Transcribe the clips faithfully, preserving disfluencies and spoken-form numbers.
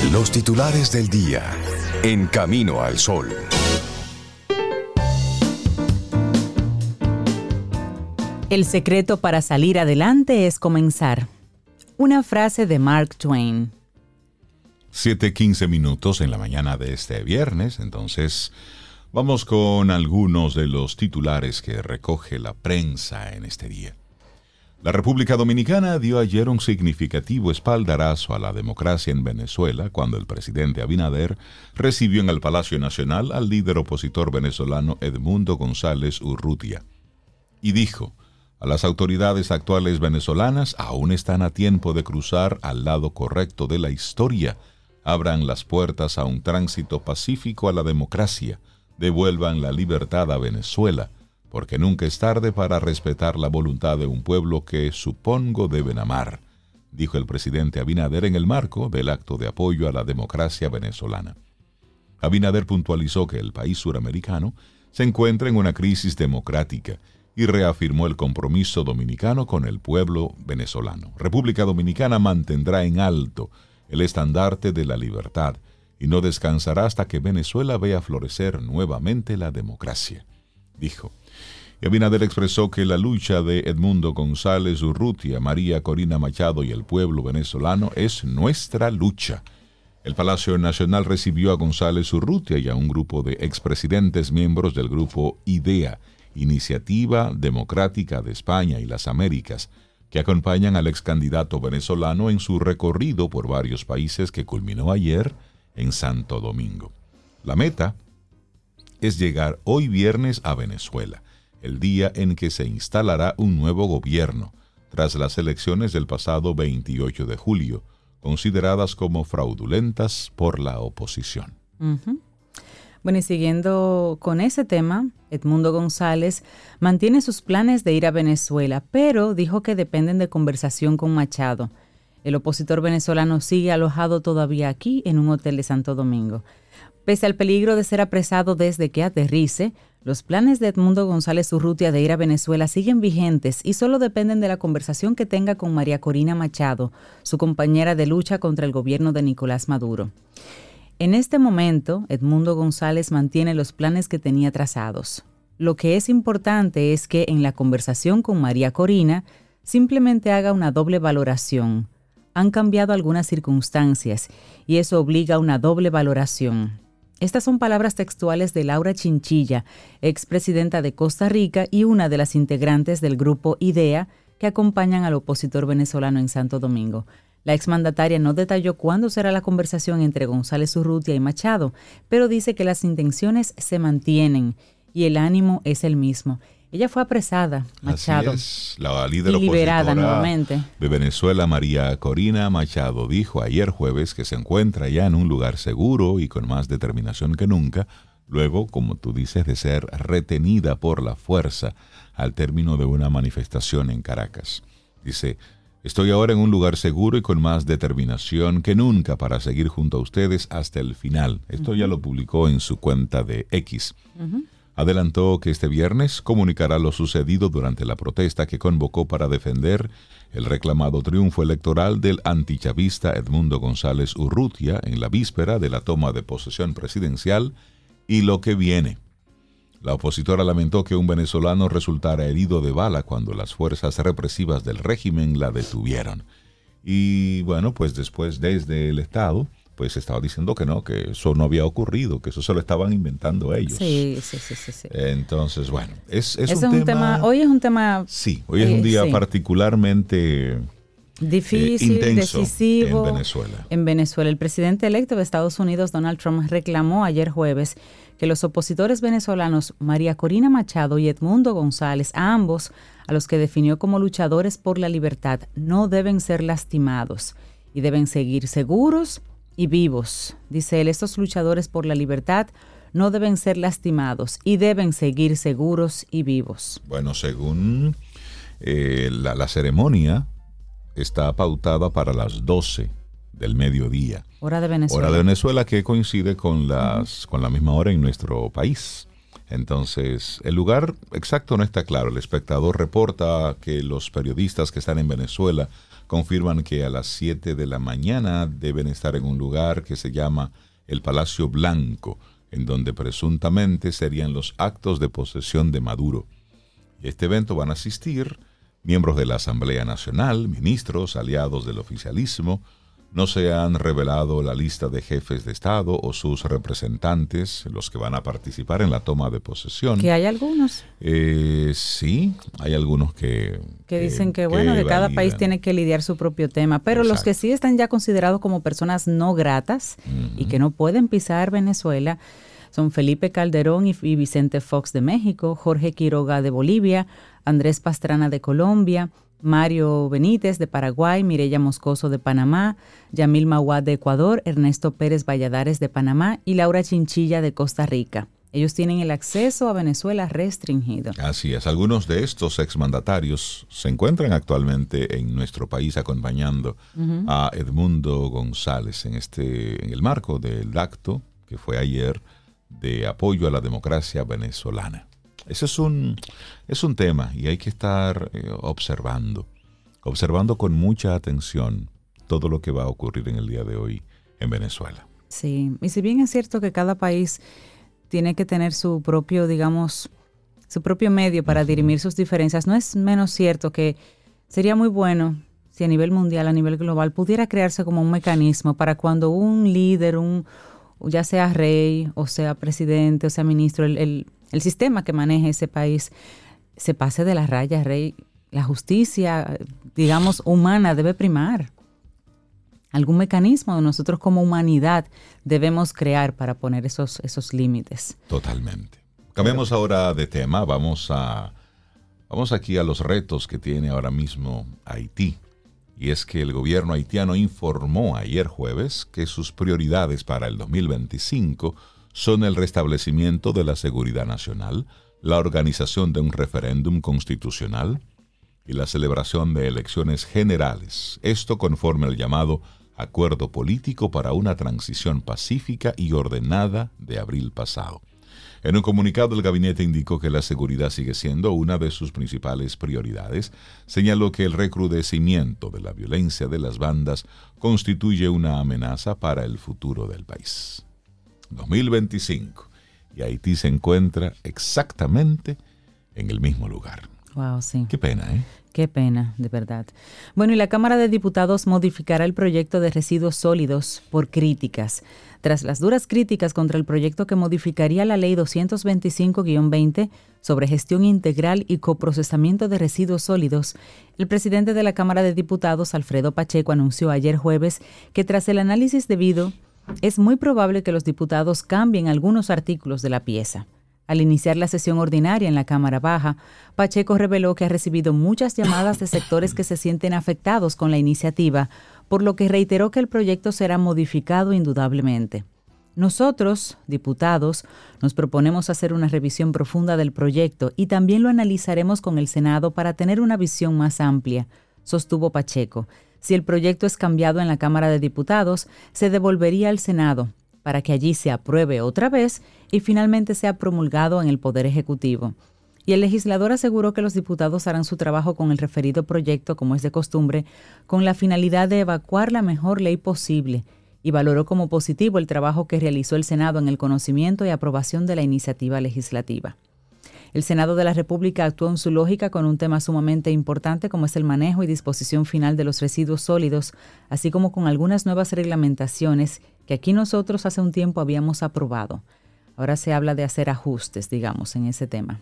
Los titulares del día. En Camino al Sol. El secreto para salir adelante es comenzar. Una frase de Mark Twain. siete quince minutos en la mañana de este viernes, entonces vamos con algunos de los titulares que recoge la prensa en este día. La República Dominicana dio ayer un significativo espaldarazo a la democracia en Venezuela cuando el presidente Abinader recibió en el Palacio Nacional al líder opositor venezolano Edmundo González Urrutia y dijo: a las autoridades actuales venezolanas aún están a tiempo de cruzar al lado correcto de la historia. Abran las puertas a un tránsito pacífico a la democracia. Devuelvan la libertad a Venezuela, porque nunca es tarde para respetar la voluntad de un pueblo que, supongo, deben amar, dijo el presidente Abinader en el marco del acto de apoyo a la democracia venezolana. Abinader puntualizó que el país suramericano se encuentra en una crisis democrática y reafirmó el compromiso dominicano con el pueblo venezolano. República Dominicana mantendrá en alto el estandarte de la libertad y no descansará hasta que Venezuela vea florecer nuevamente la democracia, dijo. Y Abinader expresó que la lucha de Edmundo González Urrutia, María Corina Machado y el pueblo venezolano es nuestra lucha. El Palacio Nacional recibió a González Urrutia y a un grupo de expresidentes miembros del grupo IDEA, Iniciativa Democrática de España y las Américas, que acompañan al ex candidato venezolano en su recorrido por varios países que culminó ayer en Santo Domingo. La meta es llegar hoy viernes a Venezuela, el día en que se instalará un nuevo gobierno, tras las elecciones del pasado veintiocho de julio, consideradas como fraudulentas por la oposición. Uh-huh. Bueno, y siguiendo con ese tema, Edmundo González mantiene sus planes de ir a Venezuela, pero dijo que dependen de conversación con Machado. El opositor venezolano sigue alojado todavía aquí en un hotel de Santo Domingo. Pese al peligro de ser apresado desde que aterrice, los planes de Edmundo González Urrutia de ir a Venezuela siguen vigentes y solo dependen de la conversación que tenga con María Corina Machado, su compañera de lucha contra el gobierno de Nicolás Maduro. En este momento, Edmundo González mantiene los planes que tenía trazados. Lo que es importante es que en la conversación con María Corina simplemente haga una doble valoración. Han cambiado algunas circunstancias y eso obliga a una doble valoración. Estas son palabras textuales de Laura Chinchilla, expresidenta de Costa Rica y una de las integrantes del grupo IDEA que acompañan al opositor venezolano en Santo Domingo. La exmandataria no detalló cuándo será la conversación entre González Urrutia y Machado, pero dice que las intenciones se mantienen y el ánimo es el mismo. Ella fue apresada, Machado, Así es. La líder y liberada opositora nuevamente de Venezuela, María Corina Machado, dijo ayer jueves que se encuentra ya en un lugar seguro y con más determinación que nunca, luego, como tú dices, de ser retenida por la fuerza al término de una manifestación en Caracas. Dice: estoy ahora en un lugar seguro y con más determinación que nunca para seguir junto a ustedes hasta el final. Esto uh-huh. ya lo publicó en su cuenta de X. Uh-huh. Adelantó que este viernes comunicará lo sucedido durante la protesta que convocó para defender el reclamado triunfo electoral del antichavista Edmundo González Urrutia en la víspera de la toma de posesión presidencial y lo que viene. La opositora lamentó que un venezolano resultara herido de bala cuando las fuerzas represivas del régimen la detuvieron. Y bueno, pues después desde el Estado pues estaba diciendo que no, que eso no había ocurrido, que eso se lo estaban inventando ellos. Sí, sí, sí, sí. sí. Entonces, bueno, es, es, es un, un tema, tema... Hoy es un tema... Sí, hoy es un día eh, sí. particularmente difícil, eh, intenso decisivo en Venezuela. En Venezuela, el presidente electo de Estados Unidos, Donald Trump, reclamó ayer jueves que los opositores venezolanos María Corina Machado y Edmundo González, a ambos, a los que definió como luchadores por la libertad, no deben ser lastimados y deben seguir seguros y vivos. Dice él, estos luchadores por la libertad no deben ser lastimados y deben seguir seguros y vivos. Bueno, según eh, la, la ceremonia está pautada para las doce del mediodía. Hora de Venezuela. Hora de Venezuela, que coincide con, las, uh-huh. con la misma hora en nuestro país. Entonces, el lugar exacto no está claro. El Espectador reporta que los periodistas que están en Venezuela confirman que a las siete de la mañana deben estar en un lugar que se llama el Palacio Blanco, en donde presuntamente serían los actos de posesión de Maduro. Y a este evento van a asistir miembros de la Asamblea Nacional, ministros, aliados del oficialismo. No se han revelado la lista de jefes de Estado o sus representantes, los que van a participar en la toma de posesión. ¿Que hay algunos? Eh, sí, hay algunos que... Que dicen que, que bueno, que cada país tiene que lidiar su propio tema, pero Exacto. los que sí están ya considerados como personas no gratas uh-huh. y que no pueden pisar Venezuela son Felipe Calderón y, y Vicente Fox de México, Jorge Quiroga de Bolivia, Andrés Pastrana de Colombia, Mario Benítez de Paraguay, Mireya Moscoso de Panamá, Yamil Mawad de Ecuador, Ernesto Pérez Valladares de Panamá y Laura Chinchilla de Costa Rica. Ellos tienen el acceso a Venezuela restringido. Así es. Algunos de estos exmandatarios se encuentran actualmente en nuestro país acompañando uh-huh. a Edmundo González en, este, en el marco del acto que fue ayer de apoyo a la democracia venezolana. Ese es un, es un tema y hay que estar eh, observando, observando con mucha atención todo lo que va a ocurrir en el día de hoy en Venezuela. Sí, y si bien es cierto que cada país tiene que tener su propio, digamos, su propio medio para uh-huh. dirimir sus diferencias, no es menos cierto que sería muy bueno si a nivel mundial, a nivel global, pudiera crearse como un mecanismo para cuando un líder, un ya sea rey, o sea presidente, o sea ministro, el, el, el sistema que maneje ese país se pase de la raya, rey. La justicia, digamos, humana debe primar. Algún mecanismo nosotros como humanidad debemos crear para poner esos, esos límites. Totalmente. Cambiemos ahora de tema. Vamos a, vamos aquí a los retos que tiene ahora mismo Haití. Y es que el gobierno haitiano informó ayer jueves que sus prioridades para el dos mil veinticinco son el restablecimiento de la seguridad nacional, la organización de un referéndum constitucional y la celebración de elecciones generales. Esto conforme al llamado Acuerdo Político para una Transición Pacífica y Ordenada de abril pasado. En un comunicado, el gabinete indicó que la seguridad sigue siendo una de sus principales prioridades. Señaló que el recrudecimiento de la violencia de las bandas constituye una amenaza para el futuro del país. dos mil veinticinco. Y Haití se encuentra exactamente en el mismo lugar. Wow, sí. Qué pena, ¿eh? Qué pena, de verdad. Bueno, y la Cámara de Diputados modificará el proyecto de residuos sólidos por críticas. Tras las duras críticas contra el proyecto que modificaría la Ley doscientos veinticinco guión veinte sobre gestión integral y coprocesamiento de residuos sólidos, el presidente de la Cámara de Diputados, Alfredo Pacheco, anunció ayer jueves que tras el análisis debido, es muy probable que los diputados cambien algunos artículos de la pieza. Al iniciar la sesión ordinaria en la Cámara Baja, Pacheco reveló que ha recibido muchas llamadas de sectores que se sienten afectados con la iniciativa, por lo que reiteró que el proyecto será modificado indudablemente. Nosotros, diputados, nos proponemos hacer una revisión profunda del proyecto y también lo analizaremos con el Senado para tener una visión más amplia, sostuvo Pacheco. Si el proyecto es cambiado en la Cámara de Diputados, se devolvería al Senado para que allí se apruebe otra vez y finalmente sea promulgado en el Poder Ejecutivo. Y el legislador aseguró que los diputados harán su trabajo con el referido proyecto, como es de costumbre, con la finalidad de evacuar la mejor ley posible, y valoró como positivo el trabajo que realizó el Senado en el conocimiento y aprobación de la iniciativa legislativa. El Senado de la República actuó en su lógica con un tema sumamente importante como es el manejo y disposición final de los residuos sólidos, así como con algunas nuevas reglamentaciones que aquí nosotros hace un tiempo habíamos aprobado. Ahora se habla de hacer ajustes, digamos, en ese tema.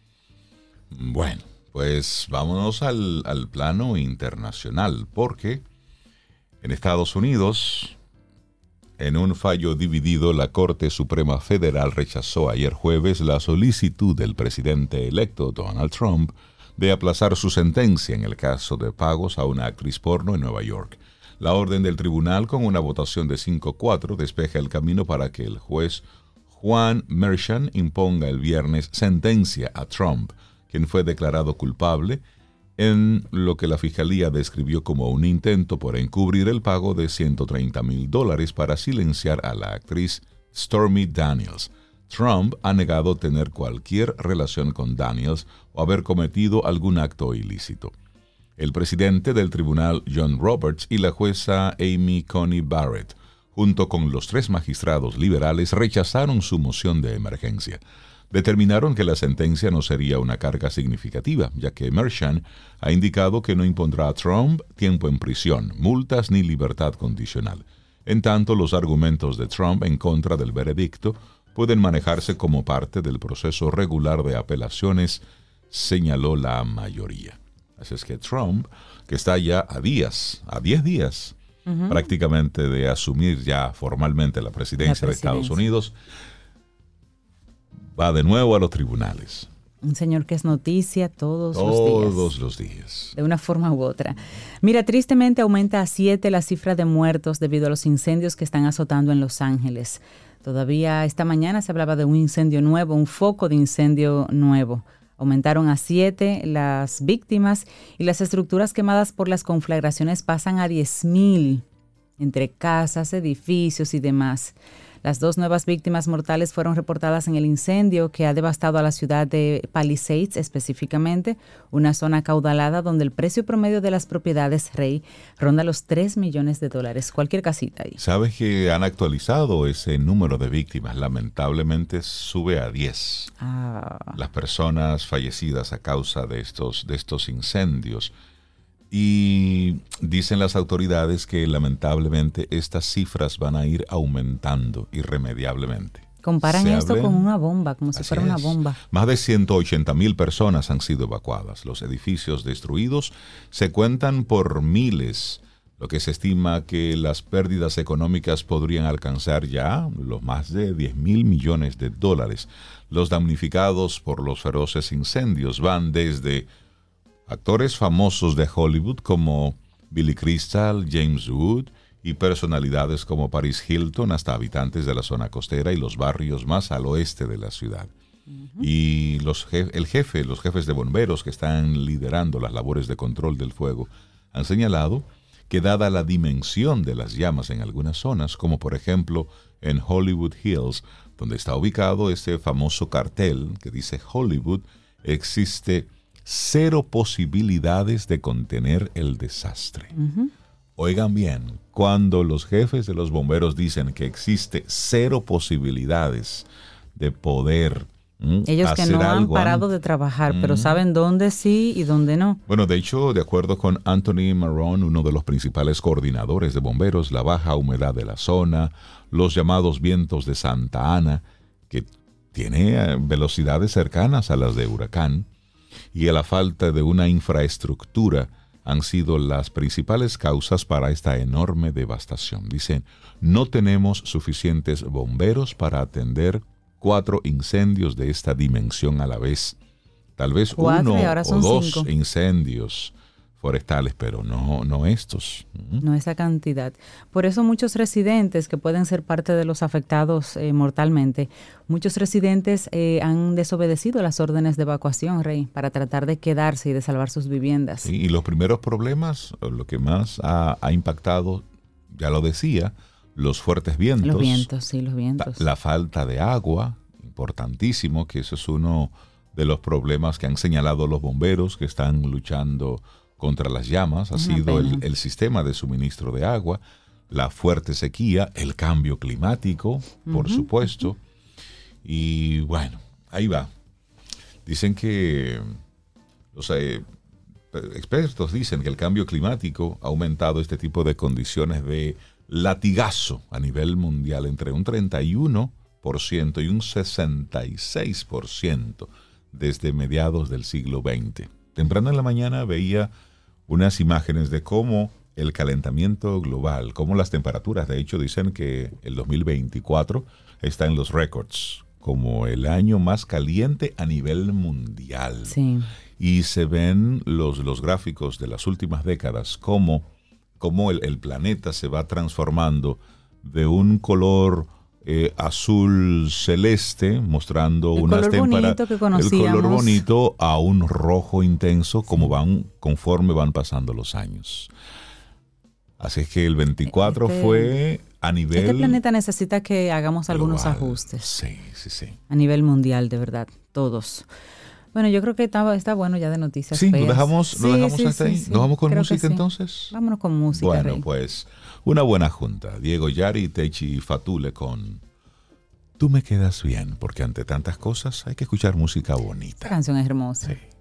Bueno, pues vámonos al, al plano internacional, porque en Estados Unidos, en un fallo dividido, la Corte Suprema Federal rechazó ayer jueves la solicitud del presidente electo Donald Trump de aplazar su sentencia en el caso de pagos a una actriz porno en Nueva York. La orden del tribunal, con una votación de cinco a cuatro, despeja el camino para que el juez Juan Merchan imponga el viernes sentencia a Trump, quien fue declarado culpable en lo que la Fiscalía describió como un intento por encubrir el pago de ciento treinta mil dólares para silenciar a la actriz Stormy Daniels, Trump ha negado tener cualquier relación con Daniels o haber cometido algún acto ilícito. El presidente del tribunal, John Roberts, y la jueza Amy Coney Barrett, junto con los tres magistrados liberales, rechazaron su moción de emergencia. Determinaron que la sentencia no sería una carga significativa, ya que Merchan ha indicado que no impondrá a Trump tiempo en prisión, multas ni libertad condicional. En tanto, los argumentos de Trump en contra del veredicto pueden manejarse como parte del proceso regular de apelaciones, señaló la mayoría. Así es que Trump, que está ya a días, a diez días, uh-huh. prácticamente de asumir ya formalmente la presidencia, la presidencia de Estados Unidos, va de nuevo a los tribunales. Un señor que es noticia todos, todos los días. Todos los días. De una forma u otra. Mira, tristemente aumenta a siete la cifra de muertos debido a los incendios que están azotando en Los Ángeles. Todavía esta mañana se hablaba de un incendio nuevo, un foco de incendio nuevo. Aumentaron a siete las víctimas y las estructuras quemadas por las conflagraciones pasan a diez mil entre casas, edificios y demás. Las dos nuevas víctimas mortales fueron reportadas en el incendio que ha devastado a la ciudad de Palisades, específicamente una zona acaudalada donde el precio promedio de las propiedades Rey ronda los tres millones de dólares. Cualquier casita ahí. ¿Sabes que han actualizado ese número de víctimas? Lamentablemente sube a diez. Ah. Las personas fallecidas a causa de estos, de estos incendios. Y dicen las autoridades que lamentablemente estas cifras van a ir aumentando irremediablemente. Comparan Se esto hablen, con una bomba, como si fuera es. una bomba. Más de ciento ochenta mil personas han sido evacuadas. Los edificios destruidos se cuentan por miles, lo que se estima que las pérdidas económicas podrían alcanzar ya los más de diez mil millones de dólares. Los damnificados por los feroces incendios van desde actores famosos de Hollywood como Billy Crystal, James Wood y personalidades como Paris Hilton hasta habitantes de la zona costera y los barrios más al oeste de la ciudad. Uh-huh. Y los jef- el jefe, los jefes de bomberos que están liderando las labores de control del fuego han señalado que dada la dimensión de las llamas en algunas zonas, como por ejemplo en Hollywood Hills, donde está ubicado este famoso cartel que dice Hollywood, existe cero posibilidades de contener el desastre. Uh-huh. Oigan bien, cuando los jefes de los bomberos dicen que existe cero posibilidades de poder ¿Mm? Ellos hacer que no han algo parado an- de trabajar, ¿Mm? pero saben dónde sí y dónde no. Bueno, de hecho, de acuerdo con Anthony Marrone, uno de los principales coordinadores de bomberos, la baja humedad de la zona, los llamados vientos de Santa Ana, que tiene velocidades cercanas a las de huracán, y a la falta de una infraestructura han sido las principales causas para esta enorme devastación. Dicen, no tenemos suficientes bomberos para atender cuatro incendios de esta dimensión a la vez. Tal vez Cuatro, uno y ahora son o dos cinco. incendios forestales, pero no, no estos. No esa cantidad. Por eso muchos residentes que pueden ser parte de los afectados eh, mortalmente, muchos residentes eh, han desobedecido las órdenes de evacuación, Rey, para tratar de quedarse y de salvar sus viviendas. Sí, y los primeros problemas, lo que más ha, ha impactado, ya lo decía, los fuertes vientos. Los vientos, sí, los vientos. La, la falta de agua, importantísimo, que eso es uno de los problemas que han señalado los bomberos que están luchando contra las llamas. Ha Una sido pena. el, el sistema de suministro de agua, la fuerte sequía, el cambio climático, por uh-huh, supuesto. Uh-huh. Y bueno, ahí va. Dicen que los eh, expertos dicen que el cambio climático ha aumentado este tipo de condiciones de latigazo a nivel mundial entre un treinta y uno por ciento y un sesenta y seis por ciento desde mediados del siglo veinte. Temprano en la mañana veía unas imágenes de cómo el calentamiento global, cómo las temperaturas, de hecho dicen que el dos mil veinticuatro está en los récords como el año más caliente a nivel mundial. Sí. Y se ven los, los gráficos de las últimas décadas, cómo, cómo el, el planeta se va transformando de un color eh, azul celeste, mostrando el unas color bonito temperaturas, que conocíamos. el color bonito a un rojo intenso, como sí. van conforme van pasando los años. Así es que el veinticuatro este... fue a nivel... Este planeta necesita que hagamos algunos global. ajustes. Sí, sí, sí. A nivel mundial, de verdad, todos. Bueno, yo creo que está, está bueno ya de noticias Sí, feas. lo dejamos, lo Sí, dejamos sí, hasta sí, ahí. sí. ¿Nos vamos con Creo música que sí. entonces? Vámonos con música, Bueno, Rey. pues una buena junta. Diego Yari, Techi Fatule con Tú me quedas bien, porque ante tantas cosas hay que escuchar música bonita. Esta canción es hermosa. Sí.